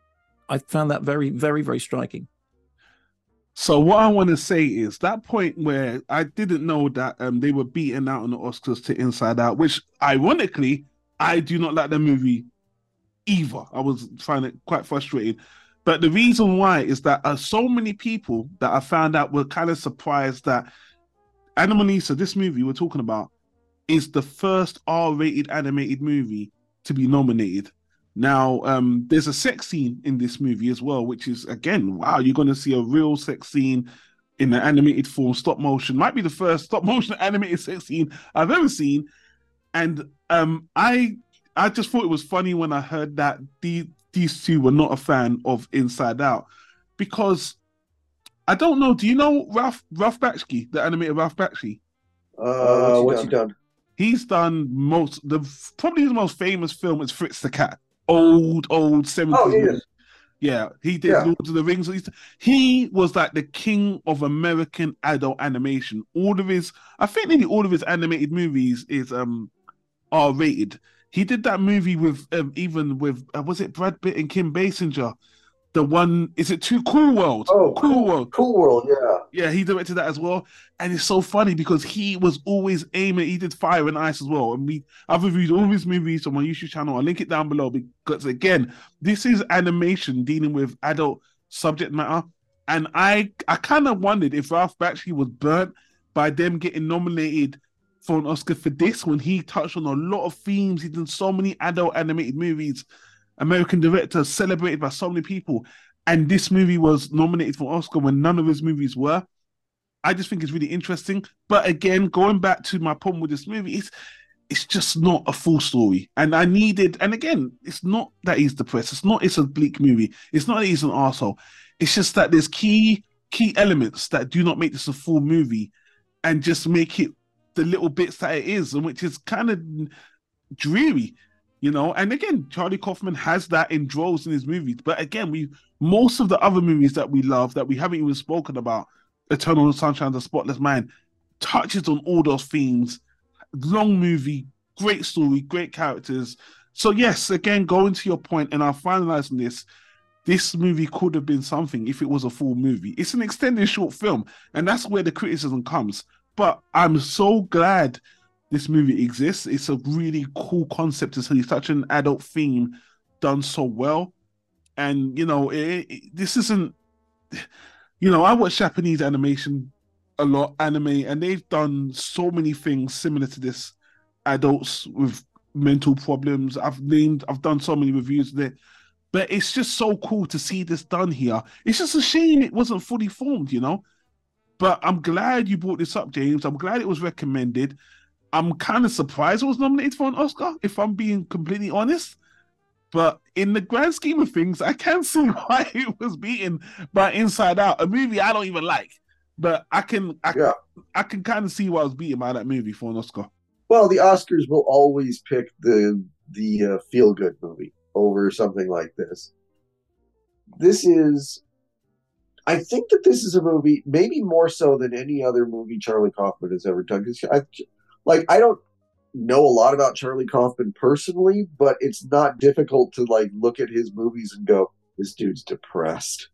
I found that very, very, very striking. So what I want to say is that point where I didn't know that they were beaten out on the Oscars to Inside Out, which ironically, I do not like the movie either. I was finding it quite frustrating. But the reason why is that so many people that I found out were kind of surprised that Anomalisa, this movie we're talking about, is the first R-rated animated movie to be nominated. Now, there's a sex scene in this movie as well, which is, again, wow, you're going to see a real sex scene in an animated form, stop motion. Might be the first stop motion animated sex scene I've ever seen. And I just thought it was funny when I heard that these two were not a fan of Inside Out, because I don't know, do you know Ralph Bakshi, the animator Ralph Bakshi? What's he done? He's done probably his most famous film is Fritz the Cat. Old 70s. Oh, yeah, he did Lord of the Rings. He was like the king of American adult animation. I think nearly all of his animated movies is R-rated. He did that movie with was it Brad Pitt and Kim Basinger? The one, is it Too Cool World? Oh, Cool World. Cool World, yeah. Yeah, he directed that as well. And it's so funny because he was always aiming, he did Fire and Ice as well. And I've reviewed all of his movies on my YouTube channel. I'll link it down below because, again, this is animation dealing with adult subject matter. And I kind of wondered if Ralph Bakshi was burnt by them getting nominated for an Oscar for this when he touched on a lot of themes. He's done so many adult animated movies, American director, celebrated by so many people. And this movie was nominated for an Oscar when none of his movies were. I just think it's really interesting. But again, going back to my problem with this movie, it's just not a full story. And again, it's not that he's depressed. It's a bleak movie. It's not that he's an arsehole. It's just that there's key elements that do not make this a full movie and just make it the little bits that it is, and which is kind of dreary, you know. And again, Charlie Kaufman has that in droves in his movies. But again, most of the other movies that we love that we haven't even spoken about, Eternal Sunshine of the Spotless Mind, touches on all those themes. Long movie, great story, great characters. So yes, again, going to your point, and I'll finalize on this movie could have been something if it was a full movie. It's an extended short film, and that's where the criticism comes. But I'm so glad this movie exists. It's a really cool concept to see such an adult theme done so well. And, you know, this isn't... You know, I watch Japanese animation a lot, anime, and they've done so many things similar to this. Adults with mental problems. I've done so many reviews of it. But it's just so cool to see this done here. It's just a shame it wasn't fully formed, you know? But I'm glad you brought this up, James. I'm glad it was recommended. I'm kind of surprised it was nominated for an Oscar, if I'm being completely honest. But in the grand scheme of things, I can see why it was beaten by Inside Out, a movie I don't even like. But I can kind of see why it was beaten by that movie for an Oscar. Well, the Oscars will always pick the feel-good movie over something like this. I think that this is a movie, maybe more so than any other movie Charlie Kaufman has ever done. I don't know a lot about Charlie Kaufman personally, but it's not difficult to look at his movies and go, "This dude's depressed."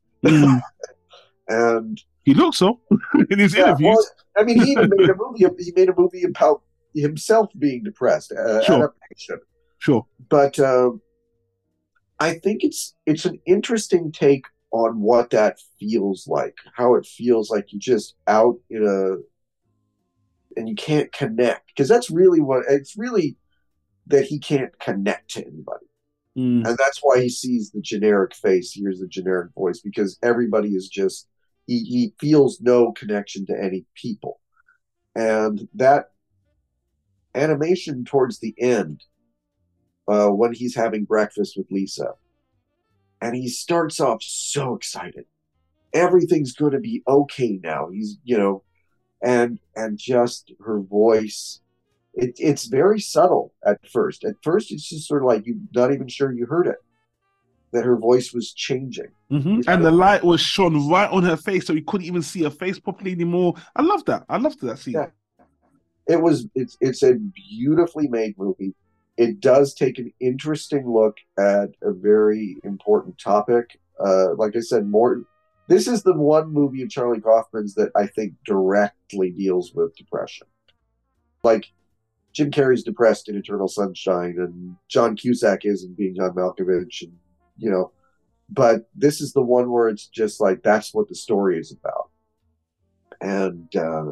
And he looks so in his interviews. Well, I mean, he even made a movie. He made a movie about himself being depressed. Sure. Adaptation. Sure. But I think it's an interesting take on what that feels like, how it feels like you're just out and you can't connect, because that's really that he can't connect to anybody. And that's why he sees the generic face, hears the generic voice, because everybody is just, he feels no connection to any people. And that animation towards the end, when he's having breakfast with Lisa, and he starts off so excited. Everything's going to be okay now. He's, and just her voice, it's very subtle at first. At first, it's just sort of like you're not even sure you heard it, that her voice was changing. Mm-hmm. And the light was shone right on her face, so you couldn't even see her face properly anymore. I love that. I loved that scene. Yeah. It's a beautifully made movie. It does take an interesting look at a very important topic. Like I said, this is the one movie of Charlie Kaufman's that I think directly deals with depression. Like Jim Carrey's depressed in Eternal Sunshine, and John Cusack is in Being John Malkovich, and but this is the one where it's just like that's what the story is about. And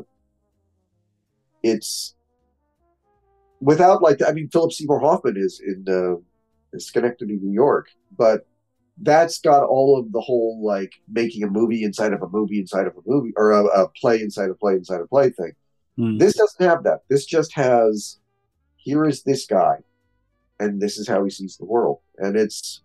it's without Philip Seymour Hoffman is in Schenectady, New York, but that's got all of the whole making a movie inside of a movie inside of a movie, or a play inside a play inside a play thing. This doesn't have that. This just has, here is this guy, and this is how he sees the world, and it's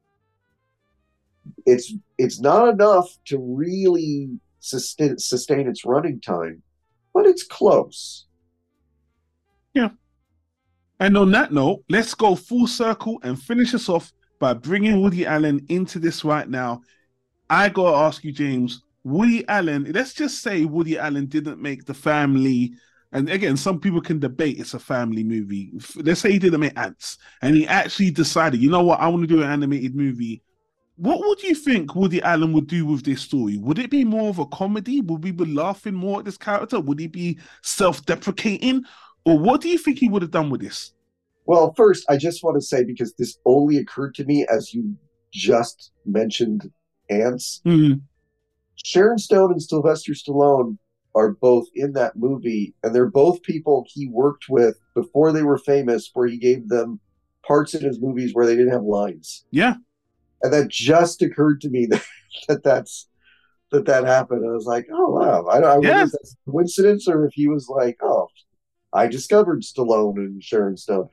not enough to really sustain its running time, but it's close. Yeah. And on that note, let's go full circle and finish us off by bringing Woody Allen into this right now. I got to ask you, James, Woody Allen, let's just say Woody Allen didn't make The Family. And again, some people can debate it's a family movie. Let's say he didn't make Ants, and he actually decided, you know what, I want to do an animated movie. What would you think Woody Allen would do with this story? Would it be more of a comedy? Would we be laughing more at this character? Would he be self-deprecating? Or what do you think he would have done with this? Well, first, I just want to say, because this only occurred to me as you just mentioned Ants, Sharon Stone and Sylvester Stallone are both in that movie, and they're both people he worked with before they were famous, where he gave them parts in his movies where they didn't have lines. Yeah. And that just occurred to me that happened. I was like, oh wow, I wonder Yeah. if that's a coincidence or if he was like, oh, I discovered Stallone and Sharon Stone.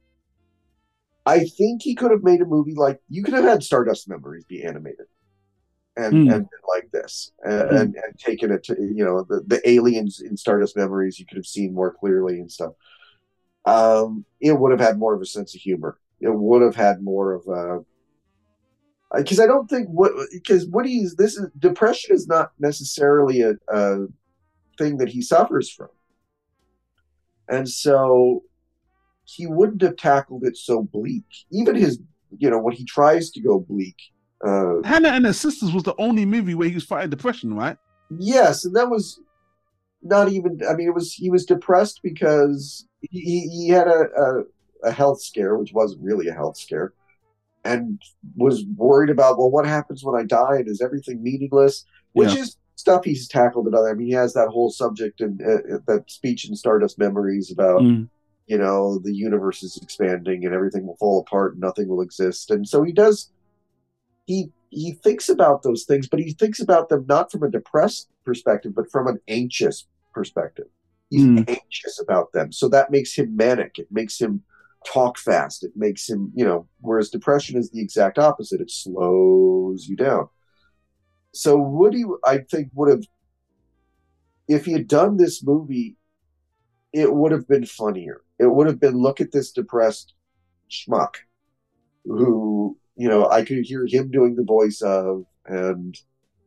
I think he could have made a movie like, you could have had Stardust Memories be animated and like this and taken it to, the aliens in Stardust Memories you could have seen more clearly and stuff. It would have had more of a sense of humor. It would have had more of a, because I don't think depression is not necessarily a thing that he suffers from, and so he wouldn't have tackled it so bleak. Even his, when he tries to go bleak. Hannah and Her Sisters was the only movie where he was fighting depression, right? Yes, and that was not even. I mean, he was depressed because he had a health scare, which wasn't really a health scare, and was worried about, well, what happens when I die, and is everything meaningless? Which is stuff he's tackled in other. I mean, he has that whole subject in that speech in Stardust Memories about. The universe is expanding and everything will fall apart and nothing will exist. And so he thinks about those things, but he thinks about them not from a depressed perspective, but from an anxious perspective. He's anxious about them. So that makes him manic. It makes him talk fast. It makes him, whereas depression is the exact opposite. It slows you down. So Woody, I think, would have, if he had done this movie, it would have been funnier. It would have been, look at this depressed schmuck who, I could hear him doing the voice of, and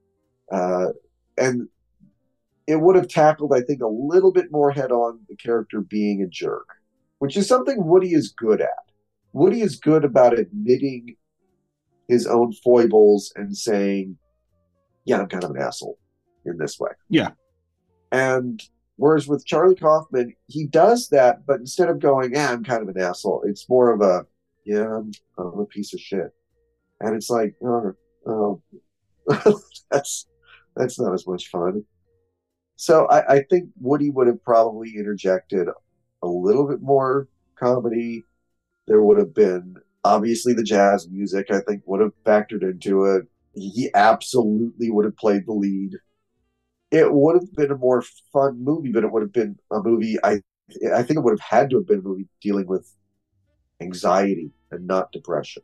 it would have tackled, I think, a little bit more head on the character being a jerk, which is something Woody is good at. Woody is good about admitting his own foibles and saying, yeah, I'm kind of an asshole in this way. Yeah. And whereas with Charlie Kaufman, he does that, but instead of going, yeah, I'm kind of an asshole, it's more of a, yeah, I'm a piece of shit. And it's like, oh that's not as much fun. So I think Woody would have probably interjected a little bit more comedy. There would have been, obviously, the jazz music, I think, would have factored into it. He absolutely would have played the lead. It would have been a more fun movie, but it would have been a movie, I think it would have had to have been a movie dealing with anxiety and not depression.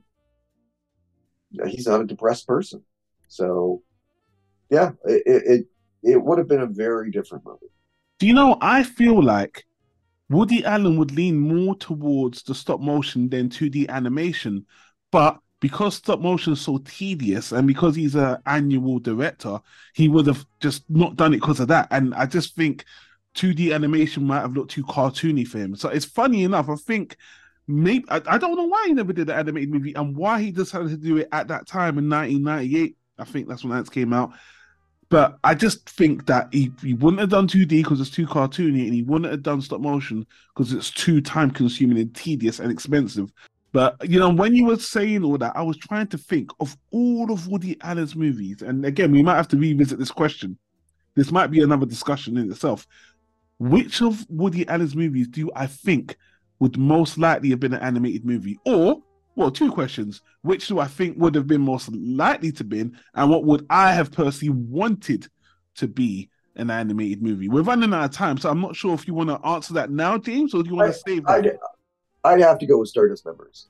He's not a depressed person. So, yeah, it would have been a very different movie. Do I feel like Woody Allen would lean more towards the stop motion than 2D animation, but because stop motion is so tedious and because he's an annual director, he would have just not done it because of that. And I just think 2D animation might have looked too cartoony for him. So it's funny enough, I think maybe, I don't know why he never did the animated movie and why he decided to do it at that time in 1998. I think that's when that came out. But I just think that he wouldn't have done 2D because it's too cartoony, and he wouldn't have done stop motion because it's too time consuming and tedious and expensive. But, when you were saying all that, I was trying to think of all of Woody Allen's movies. And again, we might have to revisit this question. This might be another discussion in itself. Which of Woody Allen's movies do I think would most likely have been an animated movie? Or, well, two questions. Which do I think would have been most likely to be, and what would I have personally wanted to be an animated movie? We're running out of time, so I'm not sure if you want to answer that now, James, or do you want to save that? I'd have to go with Stardust Memories.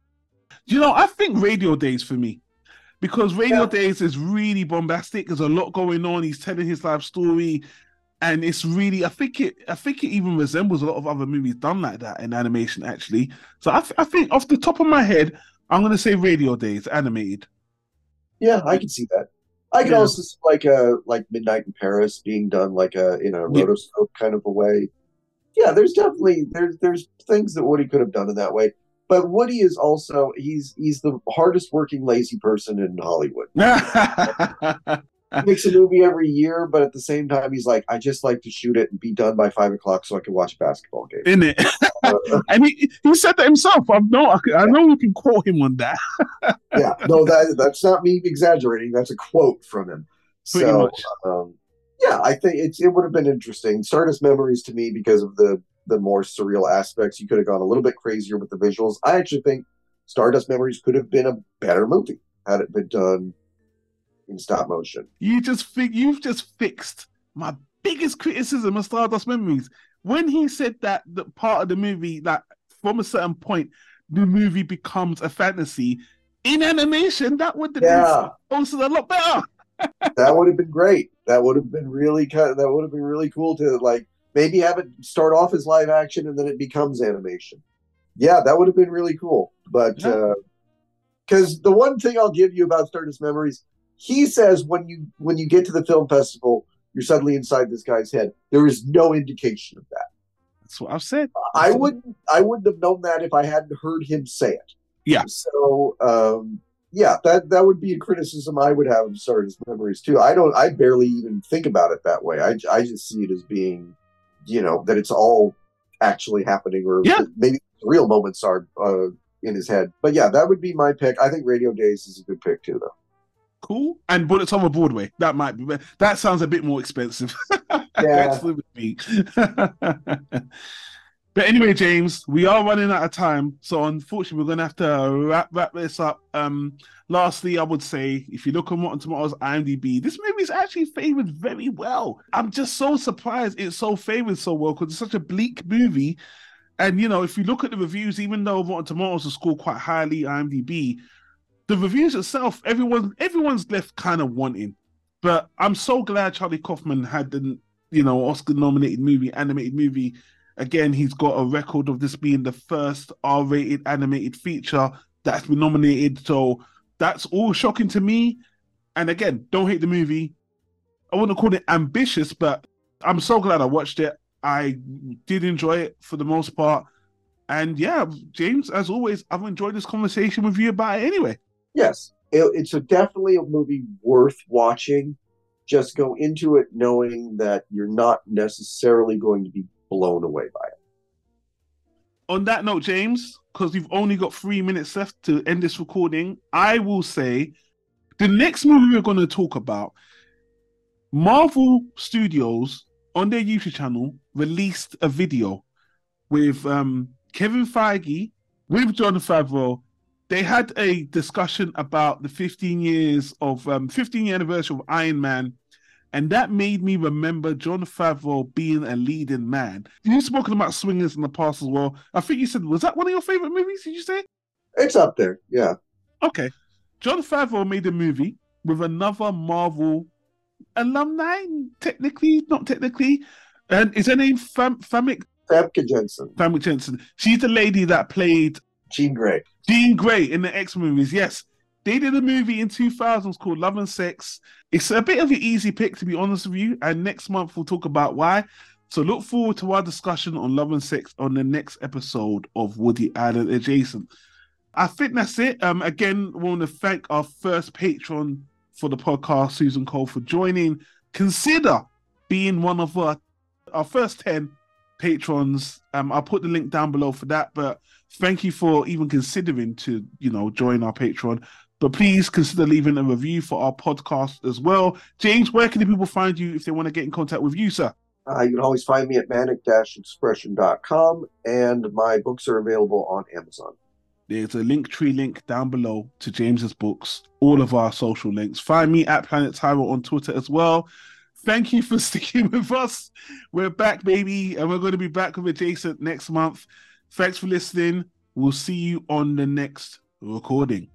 I think Radio Days for me. Because Radio Days is really bombastic. There's a lot going on. He's telling his life story. And it's really, I think it even resembles a lot of other movies done like that in animation, actually. So I think off the top of my head, I'm going to say Radio Days, animated. Yeah, I can see that. I can also see like Midnight in Paris being done in a rotoscope kind of a way. Yeah, there's definitely there's things that Woody could have done in that way. But Woody is also he's the hardest working lazy person in Hollywood. He makes a movie every year, but at the same time, he's like, I just like to shoot it and be done by 5 o'clock so I can watch a basketball game. Isn't it? And he said that himself. I know we can quote him on that. Yeah, no, that's not me exaggerating. That's a quote from him. Pretty much. Yeah, I think it would have been interesting. Stardust Memories to me, because of the more surreal aspects, you could have gone a little bit crazier with the visuals. I actually think Stardust Memories could have been a better movie had it been done in stop motion. You've just fixed my biggest criticism of Stardust Memories. When he said that the part of the movie, that from a certain point, the movie becomes a fantasy in animation, that would have been also a lot better. That would have been great. That would have been really cool to like maybe have it start off as live action and then it becomes animation. Yeah, that would have been really cool. But because the one thing I'll give you about Stardust Memories, he says when you get to the film festival, you're suddenly inside this guy's head. There is no indication of that. That's what I've said. I wouldn't have known that if I hadn't heard him say it. Yeah. So that would be a criticism I would have of Stardust Memories too. I barely even think about it that way. I just see it as being, that it's all actually happening, or maybe real moments are in his head. But yeah, that would be my pick. I think Radio Days is a good pick too, though. Cool. And Bullets over Broadway. That might be. That sounds a bit more expensive. Yeah. But anyway, James, we are running out of time, so unfortunately, we're going to have to wrap this up. Lastly, I would say, if you look on Rotten Tomatoes IMDb, this movie is actually favored very well. I'm just so surprised it's so favored so well, because it's such a bleak movie. And, if you look at the reviews, even though Rotten Tomatoes has scored quite highly IMDb, the reviews itself, everyone's left kind of wanting. But I'm so glad Charlie Kaufman had the, Oscar-nominated animated movie. Again, he's got a record of this being the first R-rated animated feature that's been nominated. So that's all shocking to me. And again, don't hate the movie. I wouldn't call it ambitious, but I'm so glad I watched it. I did enjoy it for the most part. And yeah, James, as always, I've enjoyed this conversation with you about it anyway. Yes, it's definitely a movie worth watching. Just go into it knowing that you're not necessarily going to be blown away by it. On that note, James, because we've only got 3 minutes left to end this recording, I will say the next movie we're going to talk about, Marvel Studios on their YouTube channel released a video with Kevin Feige, with Jon Favreau. They had a discussion about the 15-year anniversary of Iron Man, and that made me remember Jon Favreau being a leading man. You've spoken about Swingers in the past as well. I think you said, was that one of your favorite movies, did you say? It's up there, yeah. Okay. Jon Favreau made a movie with another Marvel alumni, technically, not technically. And is her name Famke Jensen. She's the lady that played Jean Grey in the X movies. Yes, they did a movie in 2000s called Love and Sex. It's a bit of an easy pick, to be honest with you, and next month we'll talk about why. So look forward to our discussion on Love and Sex on the next episode of Woody Allen Adjacent. I think that's it. Again, I want to thank our first patron for the podcast, Susan Cole, for joining. Consider being one of our first 10 patrons. I'll put the link down below for that, but thank you for even considering to, join our Patreon. But please consider leaving a review for our podcast as well. James, where can the people find you if they want to get in contact with you, sir? You can always find me at manic-expression.com, and my books are available on Amazon. There's a Linktree link down below to James's books, all of our social links. Find me at Planet Tyro on Twitter as well. Thank you for sticking with us. We're back, baby, and we're going to be back with Adjacent next month. Thanks for listening. We'll see you on the next recording.